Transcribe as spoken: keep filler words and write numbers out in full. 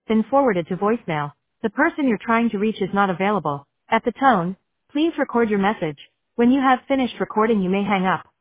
been forwarded to voicemail. The person you're trying to reach is not available. At the tone, please record your message. When you have finished recording, you may hang up.